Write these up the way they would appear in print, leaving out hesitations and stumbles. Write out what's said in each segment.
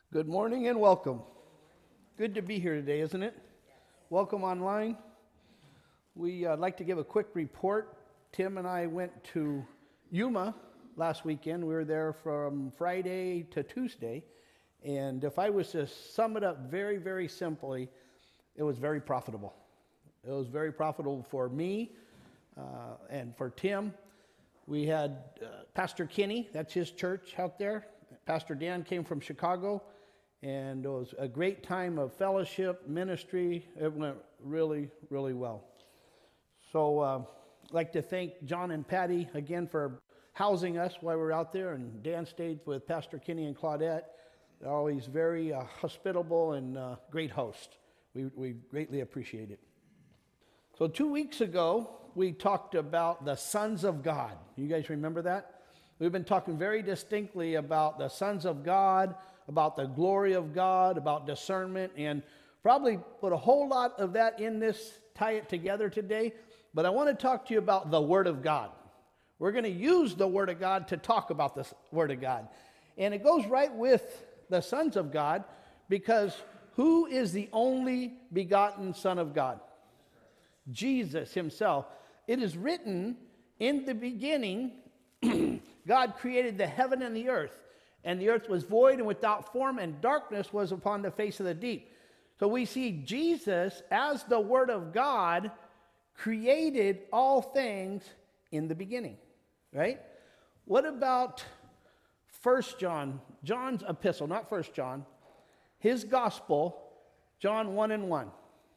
Good morning and welcome. Good to be here today, isn't it? Welcome online. We'd like to give a quick report. Tim and I went to Yuma last weekend. We were there from Friday to Tuesday. And if I was to sum it up very, very simply, it was very profitable. It was very profitable for me and for Tim. We had Pastor Kenny, that's his church out there. Pastor Dan came from Chicago. And it was a great time of fellowship, ministry. It went really, really well. So I'd like to thank John and Patty again for housing us while we were out there. And Dan stayed with Pastor Kenny and Claudette. They're always very hospitable and great hosts. We greatly appreciate it. So 2 weeks ago, we talked about the sons of God. You guys remember that? We've been talking very distinctly about the sons of God, about the glory of God, about discernment, and probably put a whole lot of that in this, tie it together today. But I want to talk to you about the Word of God. We're going to use the Word of God to talk about the Word of God. And it goes right with the sons of God, because who is the only begotten Son of God? Jesus himself. It is written, in the beginning, God created the heaven and the earth. And the earth was void and without form, and darkness was upon the face of the deep. So we see Jesus, as the Word of God, created all things in the beginning, right? What about 1 John, John's epistle, not 1 John, his gospel, John 1:1.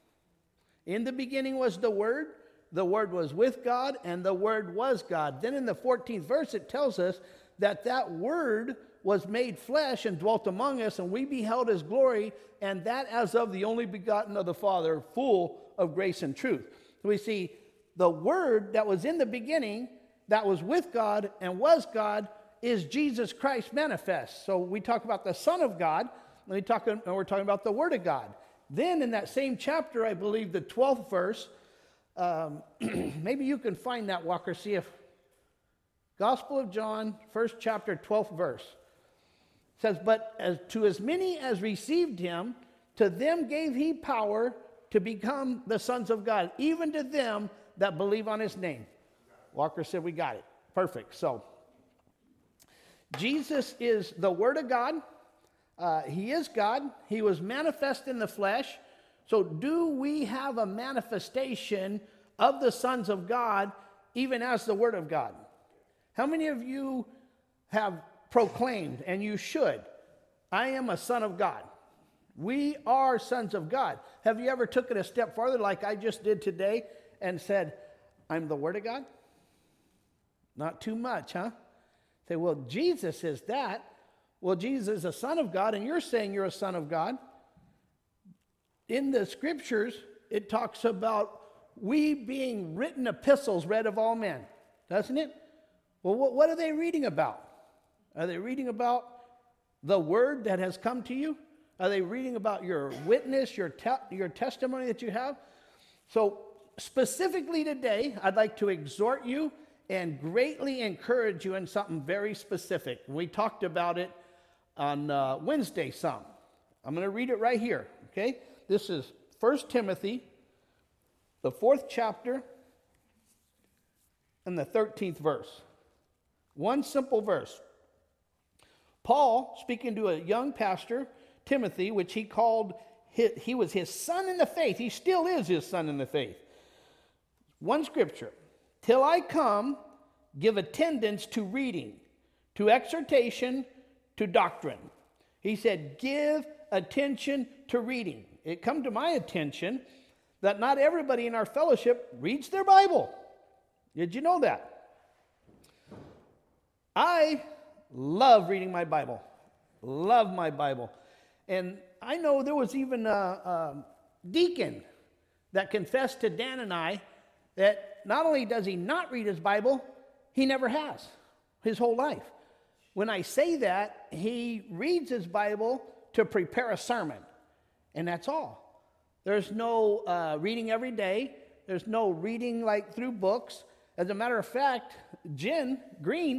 In the beginning was the Word was with God, and the Word was God. Then in the 14th verse, it tells us that Word was made flesh and dwelt among us, and we beheld his glory, and that as of the only begotten of the Father, full of grace and truth. So we see the Word that was in the beginning, that was with God and was God, is Jesus Christ manifest. So we talk about the Son of God, and we're talking about the Word of God. Then in that same chapter, I believe the 12th verse, maybe you can find that, Walker, see if Gospel of John, 1st chapter, 12th verse. Says, but to as many as received him, to them gave he power to become the sons of God, even to them that believe on his name. Walker said, we got it. Perfect. So, Jesus is the Word of God. He is God. He was manifest in the flesh. So do we have a manifestation of the sons of God, even as the Word of God? How many of you have proclaimed, and you should, I am a son of God? We are sons of God. Have you ever took it a step farther, like I just did today, and said, I'm the Word of God? Not too much, huh? Say, well, Jesus is that. Well, Jesus is a son of God, and you're saying you're a son of God. In the scriptures, it talks about we being written epistles read of all men, doesn't it? Well, what are they reading about? Are they reading about the word that has come to you? Are they reading about your witness, your testimony that you have? So specifically today, I'd like to exhort you and greatly encourage you in something very specific. We talked about it on Wednesday some. I'm going to read it right here, okay? This is 1 Timothy, the 4th chapter, and the 13th verse. One simple verse. Paul, speaking to a young pastor, Timothy, which he called, he was his son in the faith. He still is his son in the faith. One scripture. Till I come, give attendance to reading, to exhortation, to doctrine. He said, give attention to reading. It come to my attention that not everybody in our fellowship reads their Bible. Did you know that? I love reading my Bible. Love my Bible. And I know there was even a deacon that confessed to Dan and I that not only does he not read his Bible, he never has his whole life. When I say that, he reads his Bible to prepare a sermon, and that's all. There's no reading every day. There's no reading like through books. As a matter of fact, Jen Green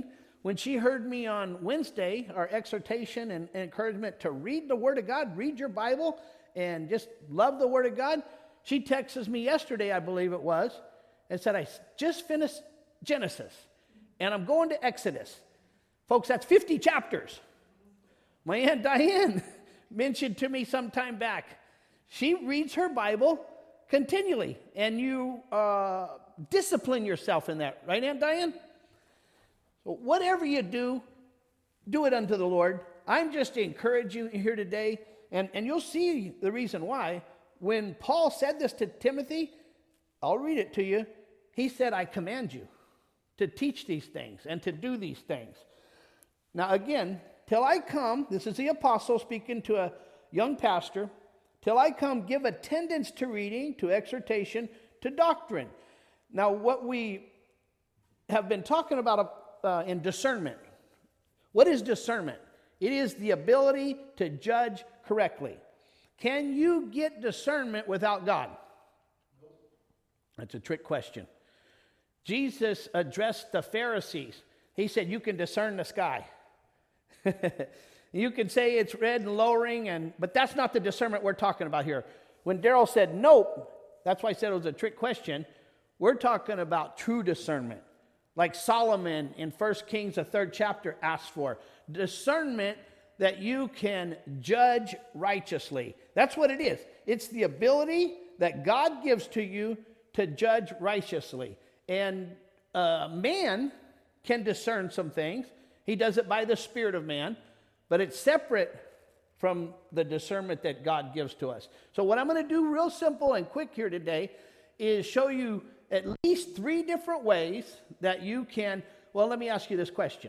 when she heard me on Wednesday, our exhortation and encouragement to read the Word of God, read your Bible, and just love the Word of God, she texts me yesterday, I believe it was, and said, I just finished Genesis, and I'm going to Exodus. Folks, that's 50 chapters. My Aunt Diane mentioned to me some time back, she reads her Bible continually, and you discipline yourself in that, right, Aunt Diane? So whatever you do, do it unto the Lord. I'm just to encourage you here today, and you'll see the reason why. When Paul said this to Timothy, I'll read it to you. He said, I command you to teach these things and to do these things. Now again, till I come, this is the apostle speaking to a young pastor, till I come, give attendance to reading, to exhortation, to doctrine. Now what we have been talking about in discernment. What is discernment? It is the ability to judge correctly. Can you get discernment without God? That's a trick question. Jesus addressed the Pharisees. He said, you can discern the sky. You can say it's red and lowering, but that's not the discernment we're talking about here. When Daryl said nope, that's why I said it was a trick question. We're talking about true discernment. Like Solomon in 1 Kings, the 3rd chapter, asked for. Discernment that you can judge righteously. That's what it is. It's the ability that God gives to you to judge righteously. And man can discern some things. He does it by the Spirit of man, but it's separate from the discernment that God gives to us. So what I'm going to do real simple and quick here today is show you at least 3 different ways that you can, well, let me ask you this question.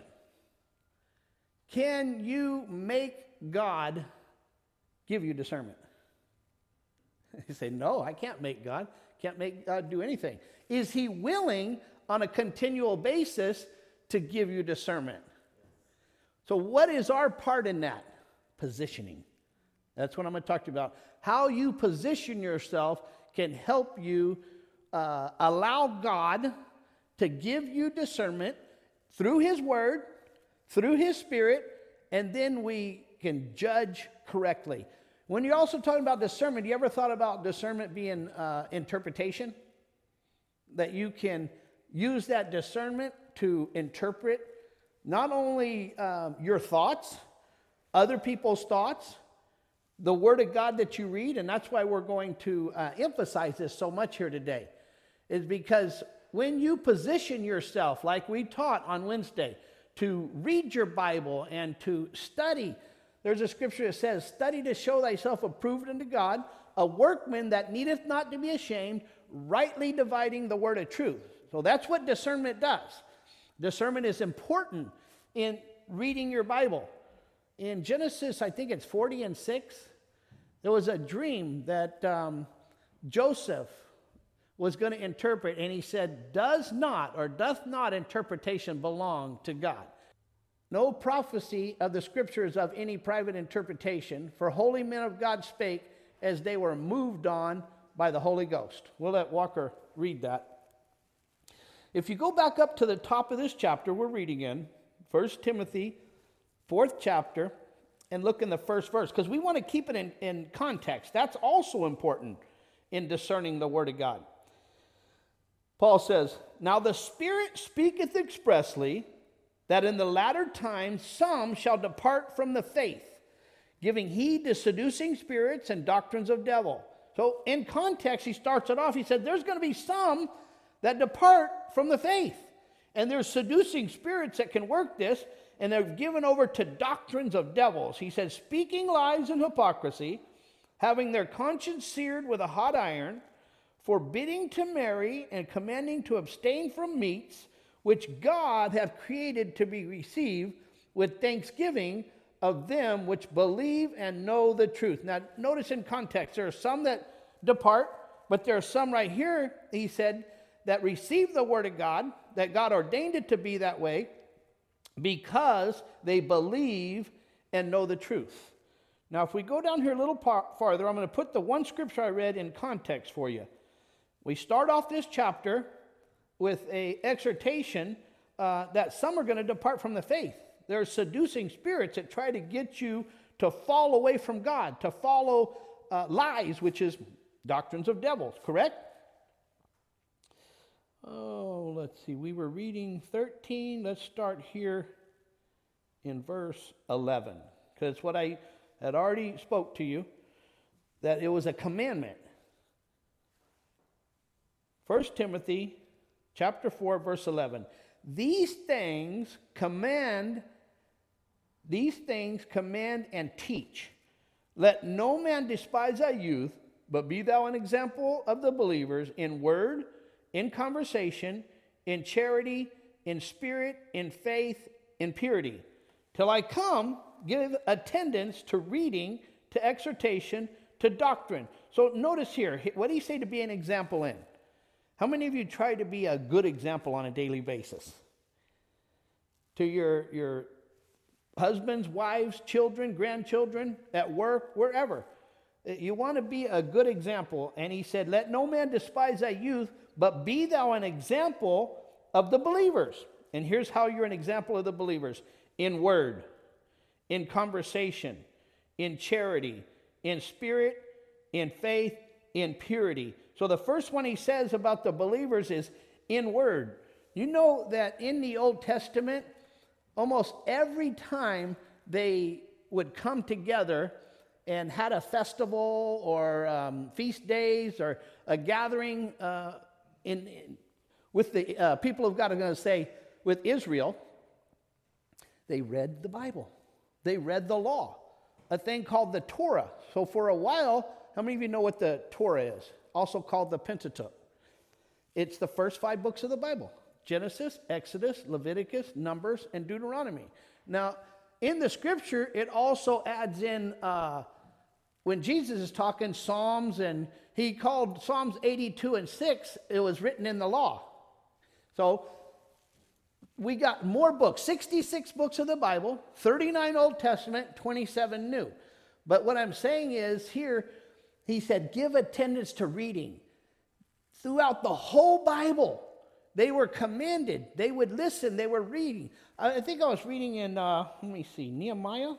Can you make God give you discernment? You say, no, I can't make God. Can't make God do anything. Is he willing on a continual basis to give you discernment? So what is our part in that? Positioning. That's what I'm going to talk to you about. How you position yourself can help you allow God to give you discernment through his word, through his Spirit, and then we can judge correctly. When you're also talking about discernment, you ever thought about discernment being interpretation? That you can use that discernment to interpret not only your thoughts, other people's thoughts, the Word of God that you read, and that's why we're going to emphasize this so much here today, is because when you position yourself, like we taught on Wednesday, to read your Bible and to study, there's a scripture that says, study to show thyself approved unto God, a workman that needeth not to be ashamed, rightly dividing the word of truth. So that's what discernment does. Discernment is important in reading your Bible. In Genesis, I think it's 40:6, there was a dream that Joseph was going to interpret, and he said, doth not interpretation belong to God? No prophecy of the scriptures of any private interpretation, for holy men of God spake as they were moved on by the Holy Ghost. We'll let Walker read that. If you go back up to the top of this chapter we're reading in, 1 Timothy, 4th chapter, and look in the first verse, because we want to keep it in context. That's also important in discerning the Word of God. Paul says, now the Spirit speaketh expressly that in the latter times some shall depart from the faith, giving heed to seducing spirits and doctrines of devil. So in context, he starts it off. He said, there's going to be some that depart from the faith. And there's seducing spirits that can work this, and they're given over to doctrines of devils. He says, speaking lies and hypocrisy, having their conscience seared with a hot iron, forbidding to marry and commanding to abstain from meats, which God hath created to be received with thanksgiving of them which believe and know the truth. Now, notice in context, there are some that depart, but there are some right here, he said, that receive the word of God, that God ordained it to be that way, because they believe and know the truth. Now, if we go down here a little farther, I'm going to put the one scripture I read in context for you. We start off this chapter with an exhortation that some are going to depart from the faith. There are seducing spirits that try to get you to fall away from God, to follow lies, which is doctrines of devils, correct? Oh, let's see. We were reading 13. Let's start here in verse 11, because what I had already spoke to you, that it was a commandment. 1 Timothy chapter 4, verse 11. These things command and teach. Let no man despise thy youth, but be thou an example of the believers in word, in conversation, in charity, in spirit, in faith, in purity. Till I come, give attendance to reading, to exhortation, to doctrine. So notice here, what do you say to be an example in? How many of you try to be a good example on a daily basis? To your husbands, wives, children, grandchildren, at work, wherever. You want to be a good example. And he said, let no man despise thy youth, but be thou an example of the believers. And here's how you're an example of the believers. In word, in conversation, in charity, in spirit, in faith, in purity. So the first one he says about the believers is in word. You know that in the Old Testament, almost every time they would come together and had a festival or feast days or a gathering with the people of God, I'm going to say with Israel, they read the Bible. They read the law, a thing called the Torah. So for a while, how many of you know what the Torah is? Also called the Pentateuch. It's the first 5 books of the Bible. Genesis, Exodus, Leviticus, Numbers, and Deuteronomy. Now, in the scripture, it also adds in, when Jesus is talking Psalms, and he called Psalms 82 and 6, it was written in the law. So, we got more books, 66 books of the Bible, 39 Old Testament, 27 New. But what I'm saying is here, he said, give attendance to reading. Throughout the whole Bible, they were commanded. They would listen. They were reading. I think I was reading in, let me see, Nehemiah?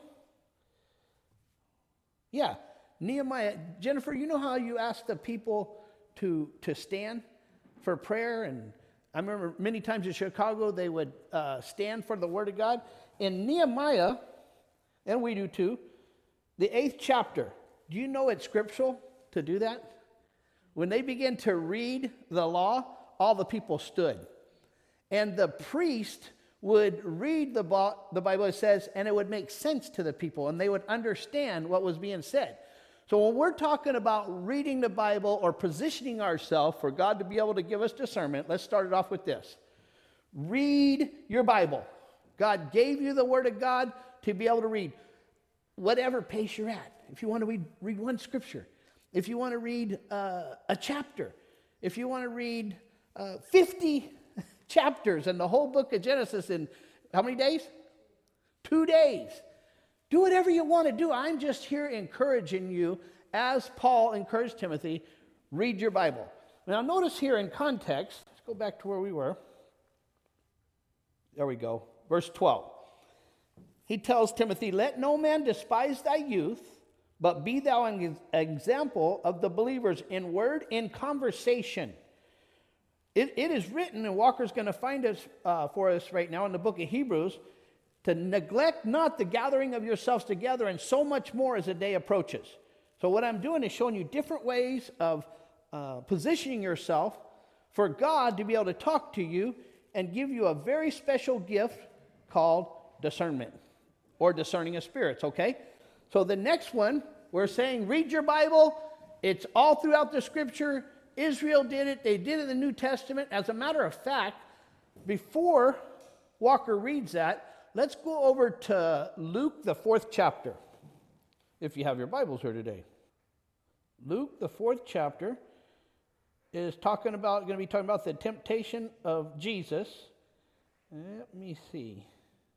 Yeah, Nehemiah. Jennifer, you know how you ask the people to stand for prayer? And I remember many times in Chicago, they would stand for the Word of God. In Nehemiah, and we do too, the 8th chapter, do you know it's scriptural to do that? When they began to read the law, all the people stood. And the priest would read the Bible, it says, and it would make sense to the people, and they would understand what was being said. So when we're talking about reading the Bible or positioning ourselves for God to be able to give us discernment, let's start it off with this. Read your Bible. God gave you the Word of God to be able to read whatever pace you're at. If you want to read one scripture. If you want to read a chapter. If you want to read 50 chapters in the whole book of Genesis in how many days? 2 days. Do whatever you want to do. I'm just here encouraging you, as Paul encouraged Timothy, read your Bible. Now notice here in context, let's go back to where we were. There we go. Verse 12. He tells Timothy, let no man despise thy youth, but be thou an example of the believers in word, in conversation. It is written, and Walker's going to find us for us right now in the book of Hebrews, to neglect not the gathering of yourselves together, and so much more as the day approaches. So what I'm doing is showing you different ways of positioning yourself for God to be able to talk to you and give you a very special gift called discernment or discerning of spirits, okay? So the next one, we're saying read your Bible. It's all throughout the scripture. Israel did it. They did it in the New Testament. As a matter of fact, before Walker reads that, let's go over to Luke, the 4th chapter, if you have your Bibles here today. Luke, the 4th chapter, is going to be talking about the temptation of Jesus. Let me see.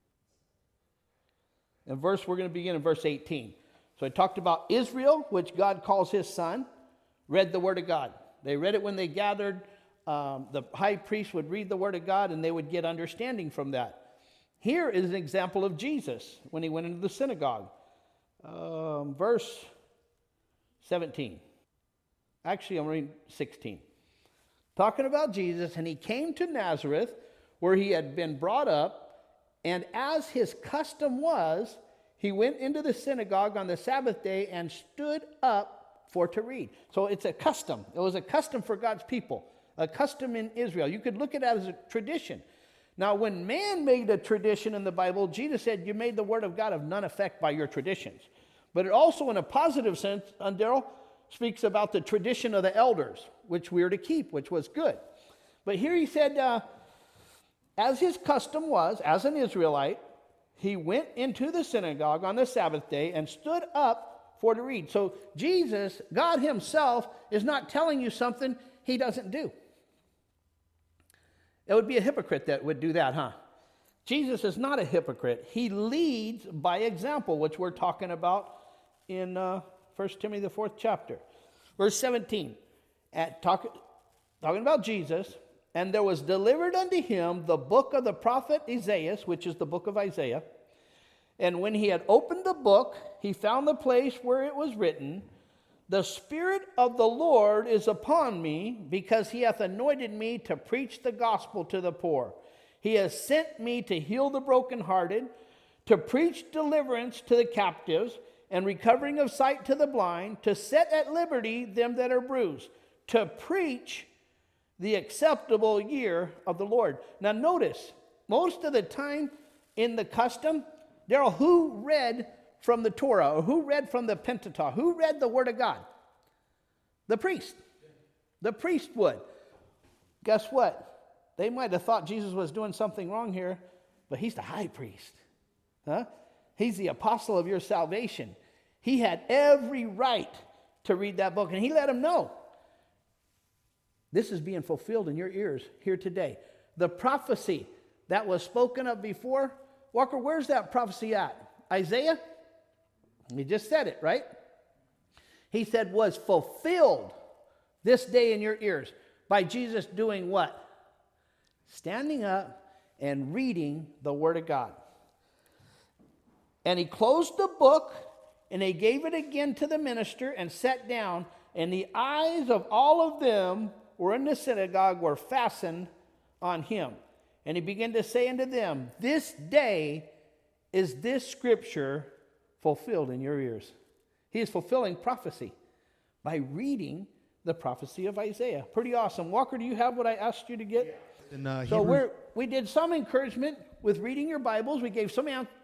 We're going to begin in verse 18. So I talked about Israel, which God calls his son, read the Word of God. They read it when they gathered the high priest would read the Word of God and they would get understanding from that. Here is an example of Jesus when he went into the synagogue. Verse 17. Actually, I'm reading 16. Talking about Jesus, and he came to Nazareth, where he had been brought up, and as his custom was, he went into the synagogue on the Sabbath day and stood up for to read. So it's a custom. It was a custom for God's people, a custom in Israel. You could look at it as a tradition. Now, when man made a tradition in the Bible, Jesus said, you made the word of God of none effect by your traditions. But it also, in a positive sense, Daryl, speaks about the tradition of the elders, which we are to keep, which was good. But here he said, as his custom was, as an Israelite, he went into the synagogue on the Sabbath day and stood up for to read. So Jesus, God himself, is not telling you something he doesn't do. It would be a hypocrite that would do that, huh? Jesus is not a hypocrite. He leads by example, which we're talking about in 1 Timothy, the 4th chapter. Verse 17, talking about Jesus, and there was delivered unto him the book of the prophet Isaiah, which is the book of Isaiah. And when he had opened the book, he found the place where it was written, the Spirit of the Lord is upon me, because he hath anointed me to preach the gospel to the poor. He has sent me to heal the brokenhearted, to preach deliverance to the captives, and recovering of sight to the blind, to set at liberty them that are bruised, to preach the acceptable year of the Lord. Now notice, most of the time in the custom, Daryl, who read from the Torah, or who read from the Pentateuch? Who read the Word of God? The priest. The priest would. Guess what? They might have thought Jesus was doing something wrong here, but he's the high priest. Huh? He's the apostle of your salvation. He had every right to read that book, and he let them know. This is being fulfilled in your ears here today. The prophecy that was spoken of before, Walker, where's that prophecy at? Isaiah? He just said it, right? He said was fulfilled this day in your ears by Jesus doing what? Standing up and reading the Word of God. And he closed the book, and he gave it again to the minister and sat down, and the eyes of all of them were in the synagogue were fastened on him. And he began to say unto them, this day is this scripture fulfilled in your ears. He is fulfilling prophecy by reading the prophecy of Isaiah. Pretty awesome. Walker, do you have what I asked you to get? Yeah. So we did some encouragement with reading your Bibles. We gave some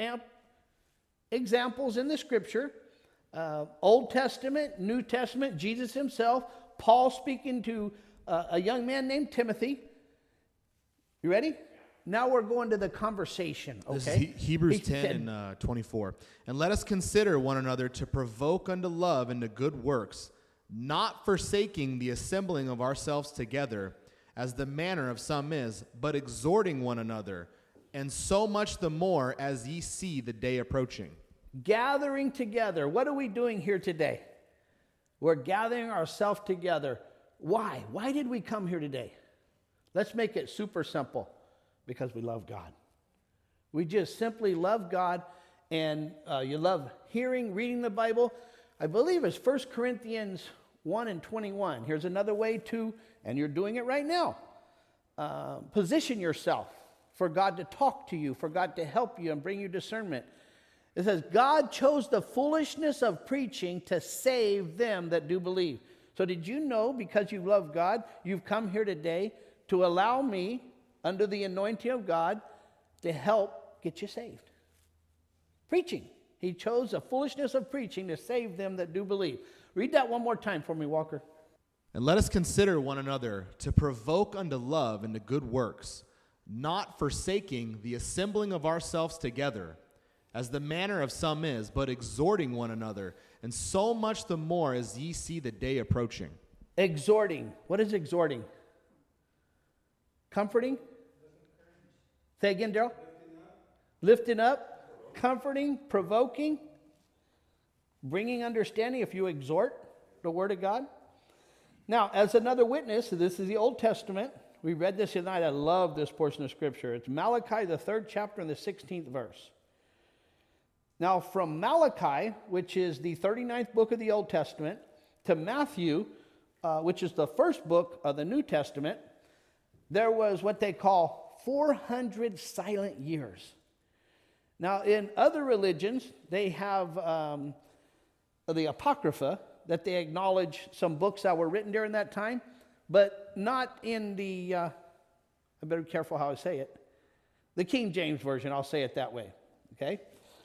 examples in the scripture. Old Testament, New Testament, Jesus himself, Paul speaking to a young man named Timothy. You ready? Now we're going to the conversation, okay? This is Hebrews 10 and 24. And let us consider one another to provoke unto love and to good works, not forsaking the assembling of ourselves together, as the manner of some is, but exhorting one another, and so much the more as ye see the day approaching. Gathering together. What are we doing here today? We're gathering ourselves together. Why? Why did we come here today? Let's make it super simple. Because we love God. We just simply love God, and you love reading the Bible. I believe it's 1 Corinthians 1 and 21. Here's another way to, and you're doing it right now, position yourself for God to talk to you, for God to help you and bring you discernment. It says, God chose the foolishness of preaching to save them that do believe. So did you know, because you love God, you've come here today to allow me, under the anointing of God, to help get you saved? Preaching. He chose the foolishness of preaching to save them that do believe. Read that one more time for me, Walker. And let us consider one another to provoke unto love and to good works, not forsaking the assembling of ourselves together, as the manner of some is, but exhorting one another, and so much the more as ye see the day approaching. Exhorting. What is exhorting? Comforting? Say again, Daryl. Lifting up, comforting, provoking, bringing understanding if you exhort the Word of God. Now, as another witness, this is the Old Testament. We read this tonight. I love this portion of Scripture. It's Malachi, the 3rd chapter and the 16th verse. Now, from Malachi, which is the 39th book of the Old Testament, to Matthew, which is the first book of the New Testament, there was what they call 400 silent years. Now, in other religions, they have the Apocrypha, that they acknowledge some books that were written during that time, but not in the, I better be careful how I say it, the King James Version, I'll say it that way, okay?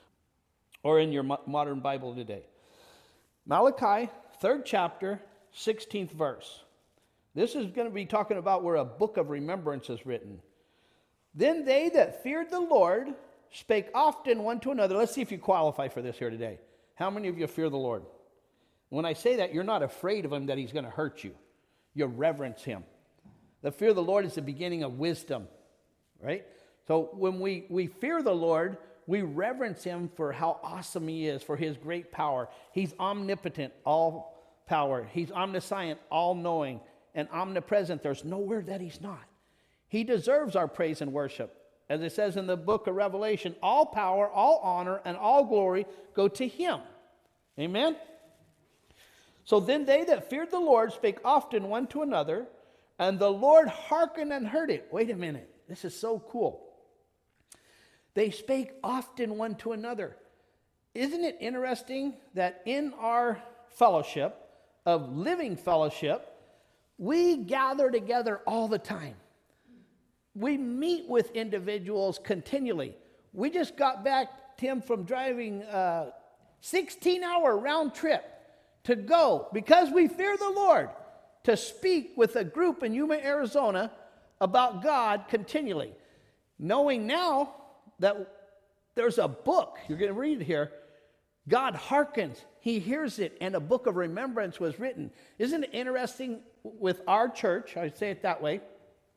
Or in your modern Bible today. Malachi, 3rd chapter, 16th verse. This is going to be talking about where a book of remembrance is written. Then they that feared the Lord spake often one to another. Let's see if you qualify for this here today. How many of you fear the Lord? When I say that, you're not afraid of him that he's going to hurt you. You reverence him. The fear of the Lord is the beginning of wisdom, right? So when we fear the Lord, we reverence him for how awesome he is, for his great power. He's omnipotent, all power. He's omniscient, all-knowing, and omnipresent. There's nowhere that he's not. He deserves our praise and worship. As it says in the book of Revelation, all power, all honor, and all glory go to him. Amen? So then they that feared the Lord spake often one to another, and the Lord hearkened and heard it. Wait a minute. This is so cool. They spake often one to another. Isn't it interesting that in our fellowship, of living fellowship, we gather together all the time. We meet with individuals continually. We just got back, Tim, from driving a 16-hour round trip to go, because we fear the Lord, to speak with a group in Yuma, Arizona about God continually. Knowing now that there's a book, you're going to read it here, God hearkens, he hears it, and a book of remembrance was written. Isn't it interesting with our church, I say it that way,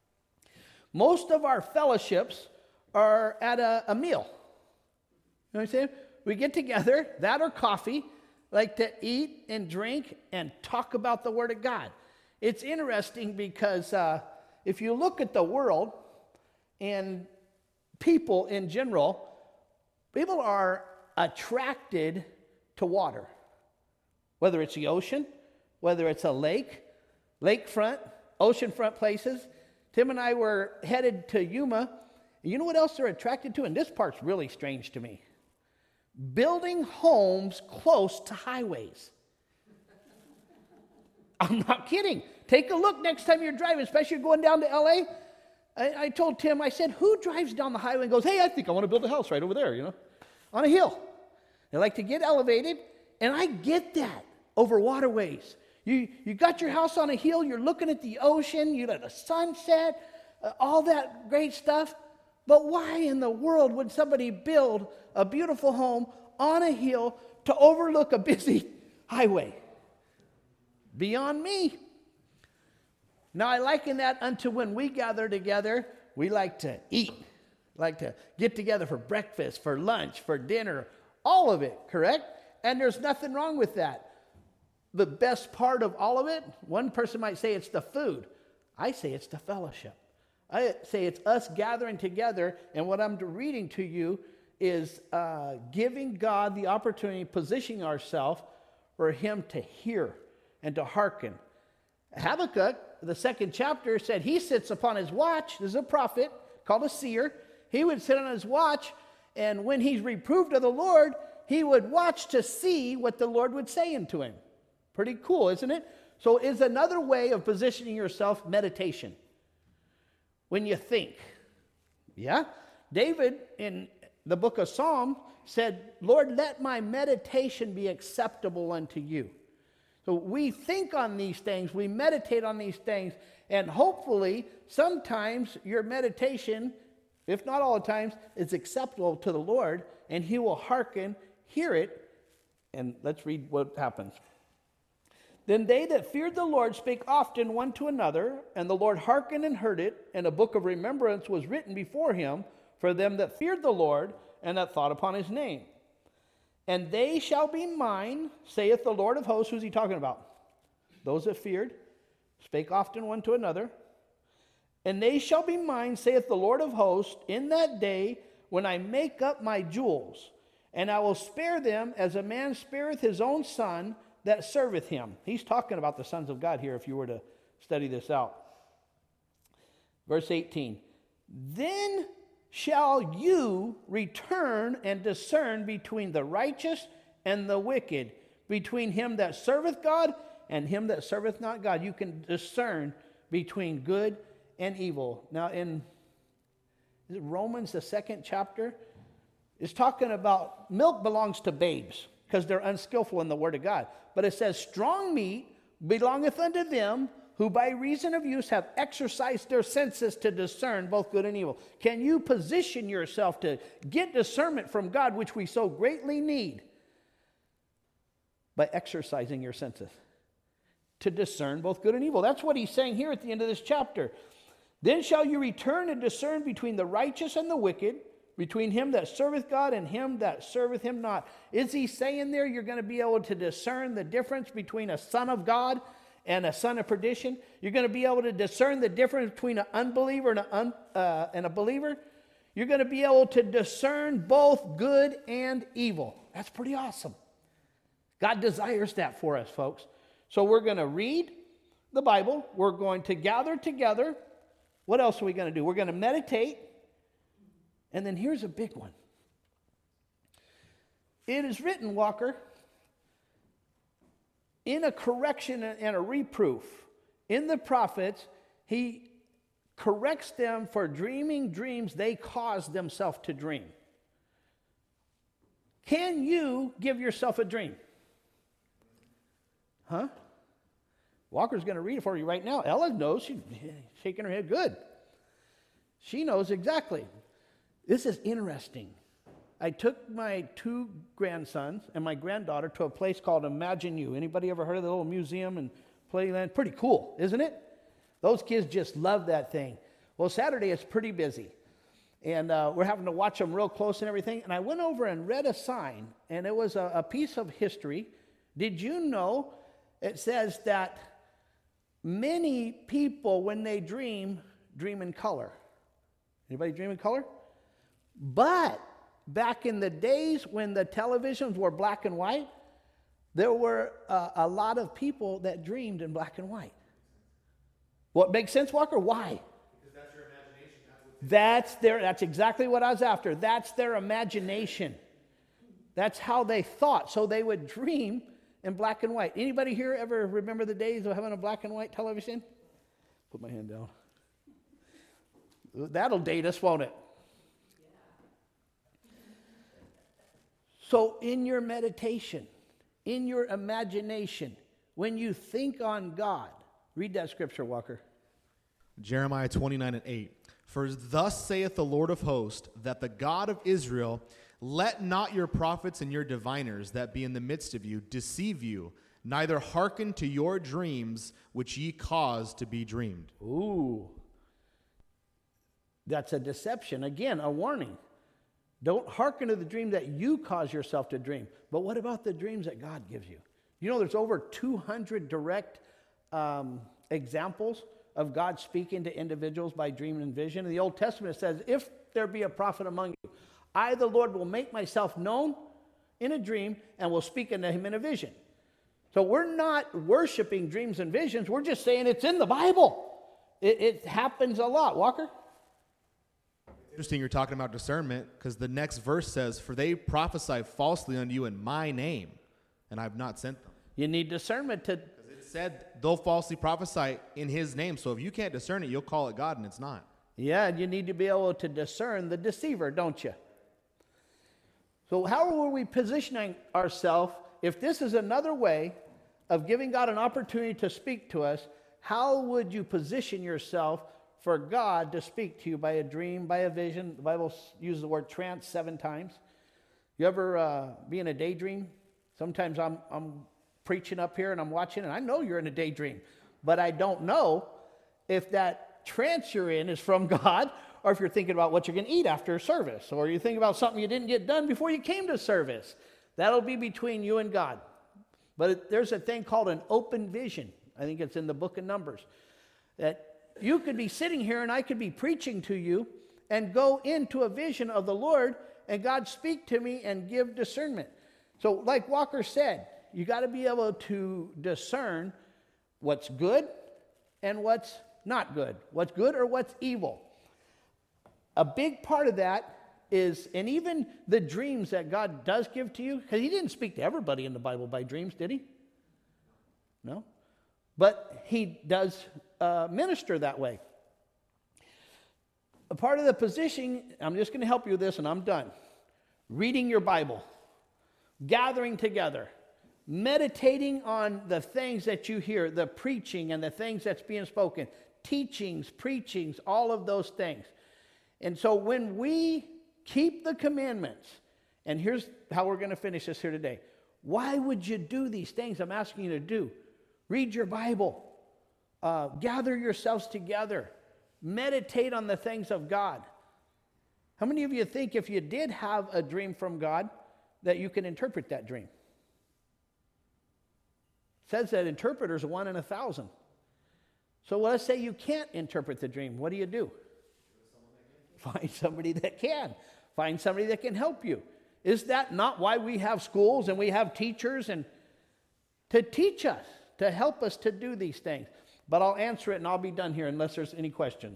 most of our fellowships are at a meal. You know what I'm saying? We get together, that or coffee, like to eat and drink and talk about the Word of God. It's interesting because if you look at the world and people in general, people are attracted to water. Whether it's the ocean, whether it's a lake, lakefront, oceanfront places. Tim and I were headed to Yuma. You know what else they're attracted to? And this part's really strange to me. Building homes close to highways. I'm not kidding. Take a look next time you're driving, especially going down to LA. I told Tim, I said, who drives down the highway and goes, hey, I think I want to build a house right over there, on a hill. They like to get elevated, and I get that over waterways. You got your house on a hill, you're looking at the ocean, you got the sunset, all that great stuff. But why in the world would somebody build a beautiful home on a hill to overlook a busy highway? Beyond me. Now, I liken that unto when we gather together, we like to eat, like to get together for breakfast, for lunch, for dinner, all of it, correct? And there's nothing wrong with that. The best part of all of it, one person might say it's the food. I say it's the fellowship. I say it's us gathering together, and what I'm reading to you is giving God the opportunity, positioning ourselves for him to hear and to hearken. Habakkuk, the 2nd chapter, said he sits upon his watch. There's a prophet called a seer. He would sit on his watch, and when he's reproved of the Lord, he would watch to see what the Lord would say unto him. Pretty cool, isn't it? So it's another way of positioning yourself, meditation. When you think. Yeah? David, in the book of Psalms, said, Lord, let my meditation be acceptable unto you. So we think on these things, we meditate on these things, and hopefully sometimes your meditation, if not all the times, is acceptable to the Lord, and he will hearken, hear it, and let's read what happens. Then they that feared the Lord spake often one to another, and the Lord hearkened and heard it, and a book of remembrance was written before him for them that feared the Lord and that thought upon his name. And they shall be mine, saith the Lord of hosts. Who's he talking about? Those that feared. spake often one to another. And they shall be mine, saith the Lord of hosts, in that day when I make up my jewels. And I will spare them as a man spareth his own son that serveth him. He's talking about the sons of God here if you were to study this out. Verse 18. Then shall you return and discern between the righteous and the wicked, between him that serveth God and him that serveth not God. You can discern between good and evil. Now in Romans, the 2nd chapter, is talking about milk belongs to babes because they're unskillful in the word of God. But it says strong meat belongeth unto them who by reason of use have exercised their senses to discern both good and evil. Can you position yourself to get discernment from God, which we so greatly need, by exercising your senses to discern both good and evil? That's what he's saying here at the end of this chapter. Then shall you return and discern between the righteous and the wicked, between him that serveth God and him that serveth him not. Is he saying there you're going to be able to discern the difference between a son of God and a son of perdition? You're going to be able to discern the difference between an unbeliever and a believer? You're going to be able to discern both good and evil. That's pretty awesome. God desires that for us, folks. So we're going to read the Bible. We're going to gather together. What else are we going to do? We're going to meditate. And then here's a big one. It is written, Walker, in a correction and a reproof in the prophets, he corrects them for dreaming dreams they caused themselves to dream. Can you give yourself a dream? Huh? Walker's going to read it for you right now. Ella knows. She's shaking her head. Good. She knows exactly. This is interesting. I took my 2 grandsons and my granddaughter to a place called Imagine You. Anybody ever heard of the little museum and playland? Pretty cool, isn't it? Those kids just love that thing. Well, Saturday it's pretty busy. And we're having to watch them real close and everything. And I went over and read a sign, and it was a piece of history. Did you know it says that many people, when they dream in color? Anybody dream in color? But back in the days when the televisions were black and white, there were a lot of people that dreamed in black and white. What makes sense, Walker? Why? Because that's your imagination. That's exactly what I was after. That's their imagination. That's how they thought. So they would dream in black and white. Anybody here ever remember the days of having a black and white television? Put my hand down. That'll date us, won't it? So in your meditation, in your imagination, when you think on God, read that scripture, Walker. Jeremiah 29:8. For thus saith the Lord of hosts, that the God of Israel, let not your prophets and your diviners that be in the midst of you deceive you, neither hearken to your dreams which ye cause to be dreamed. Ooh. That's a deception. Again, a warning. Don't hearken to the dream that you cause yourself to dream. But what about the dreams that God gives you? You know, there's over 200 direct examples of God speaking to individuals by dream and vision. In the Old Testament, it says, if there be a prophet among you, I, the Lord, will make myself known in a dream and will speak unto him in a vision. So we're not worshiping dreams and visions. We're just saying it's in the Bible. It happens a lot. Walker? Interesting you're talking about discernment, because the next verse says, for they prophesy falsely unto you in my name, and I have not sent them. You need discernment to... Because it said they'll falsely prophesy in his name, so if you can't discern it, you'll call it God, and it's not. Yeah, you need to be able to discern the deceiver, don't you? So how are we positioning ourselves? If this is another way of giving God an opportunity to speak to us, how would you position yourself for God to speak to you by a dream, by a vision? The Bible uses the word trance 7 times. You ever be in a daydream? Sometimes I'm preaching up here and I'm watching, and I know you're in a daydream, but I don't know if that trance you're in is from God, or if you're thinking about what you're going to eat after service, or you're thinking about something you didn't get done before you came to service. That'll be between you and God. But there's a thing called an open vision. I think it's in the book of Numbers, that you could be sitting here and I could be preaching to you and go into a vision of the Lord and God speak to me and give discernment. So like Walker said, you got to be able to discern what's good and what's not good. What's good or what's evil. A big part of that is, and even the dreams that God does give to you, because he didn't speak to everybody in the Bible by dreams, did he? No. But he does minister that way. A part of the position, I'm just going to help you with this and I'm done. Reading your Bible, gathering together, meditating on the things that you hear, the preaching and the things that's being spoken, teachings, preachings, all of those things. And so when we keep the commandments, and here's how we're going to finish this here today. Why would you do these things I'm asking you to do? Read your Bible. Gather yourselves together. Meditate on the things of God. How many of you think if you did have a dream from God that you can interpret that dream? It says that interpreters are 1 in 1,000. So let's say you can't interpret the dream. What do? Find somebody that can. Find somebody that can help you. Is that not why we have schools and we have teachers and to teach us, to help us to do these things? But I'll answer it and I'll be done here unless there's any question.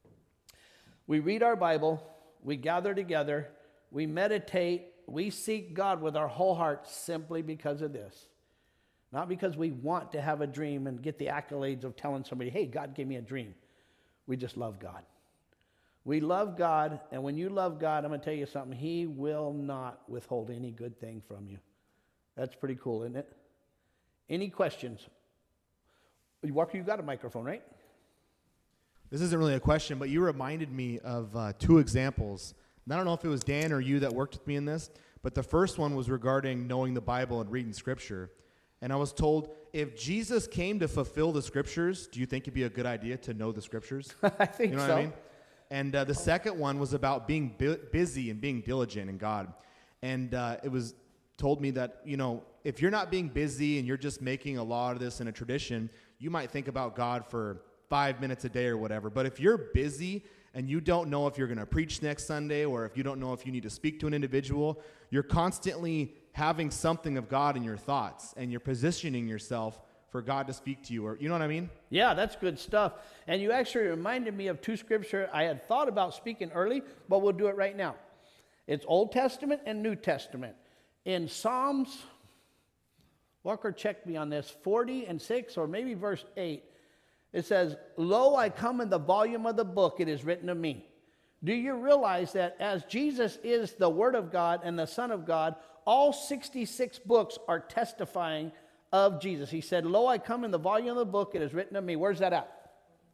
We read our Bible, we gather together, we meditate, we seek God with our whole heart simply because of this. Not because we want to have a dream and get the accolades of telling somebody, hey, God gave me a dream. We just love God. We love God, and when you love God, I'm going to tell you something. He will not withhold any good thing from you. That's pretty cool, isn't it? Any questions? Walker, you got a microphone, right? This isn't really a question, but you reminded me of 2 examples. And I don't know if it was Dan or you that worked with me in this, but the first one was regarding knowing the Bible and reading Scripture. And I was told, if Jesus came to fulfill the Scriptures, do you think it'd be a good idea to know the Scriptures? I think you know so. What I mean? And the second one was about being busy and being diligent in God. And it was told me that, if you're not being busy and you're just making a lot of this in a tradition, you might think about God for 5 minutes a day or whatever. But if you're busy and you don't know if you're going to preach next Sunday or if you don't know if you need to speak to an individual, you're constantly having something of God in your thoughts and you're positioning yourself for God to speak to you. Or you know what I mean? Yeah, that's good stuff. And you actually reminded me of 2 scripture I had thought about speaking early, but we'll do it right now. It's Old Testament and New Testament. In Psalms, Walker checked me on this, 40:6 or maybe verse 8, it says, "Lo, I come in the volume of the book, it is written of me." Do you realize that as Jesus is the Word of God and the Son of God, all 66 books are testifying of Jesus? He said, "Lo, I come in the volume of the book, it is written of me." Where's that at?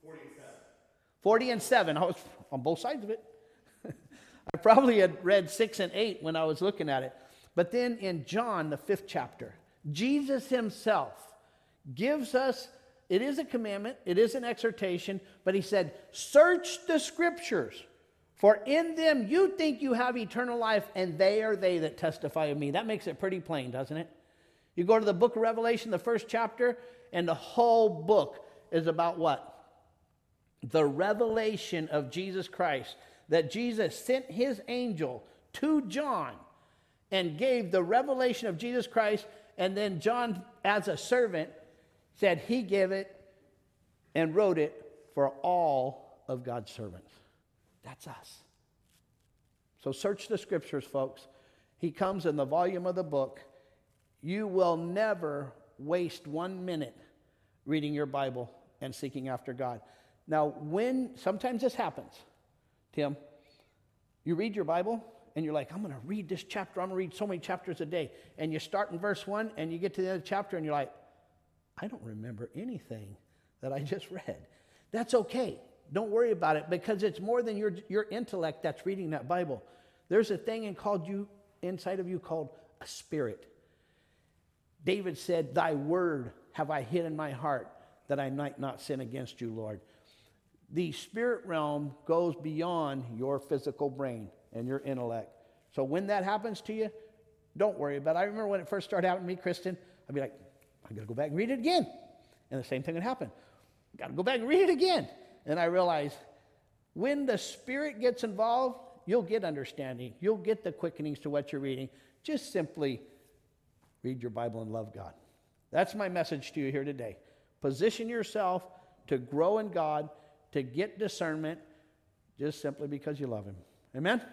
40:7. I was on both sides of it. I probably had read 6 and 8 when I was looking at it. But then in John, the 5th chapter, Jesus himself gives us, it is a commandment, it is an exhortation, but he said, "Search the Scriptures, for in them you think you have eternal life, and they are they that testify of me." That makes it pretty plain, doesn't it? You go to the book of Revelation, the 1st chapter, and the whole book is about what? The revelation of Jesus Christ. That Jesus sent his angel to John and gave the revelation of Jesus Christ, and then John, as a servant, said he gave it and wrote it for all of God's servants. That's us. So search the Scriptures, folks. He comes in the volume of the book. You will never waste 1 minute reading your Bible and seeking after God. Now, sometimes this happens, Tim, you read your Bible and you're like, I'm going to read this chapter. I'm going to read so many chapters a day. And you start in verse 1 and you get to the end of the chapter and you're like, I don't remember anything that I just read. That's okay. Don't worry about it, because it's more than your intellect that's reading that Bible. There's a thing inside of you called a spirit. David said, "Thy word have I hid in my heart, that I might not sin against you, Lord." The spirit realm goes beyond your physical brain and your intellect. So when that happens to you, don't worry about it. I remember when it first started happening to me, Kristen, I'd be like, I got to go back and read it again. And the same thing would happen. Got to go back and read it again. And I realized when the Spirit gets involved, you'll get understanding. You'll get the quickenings to what you're reading. Just simply read your Bible and love God. That's my message to you here today. Position yourself to grow in God, to get discernment, just simply because you love Him. Amen?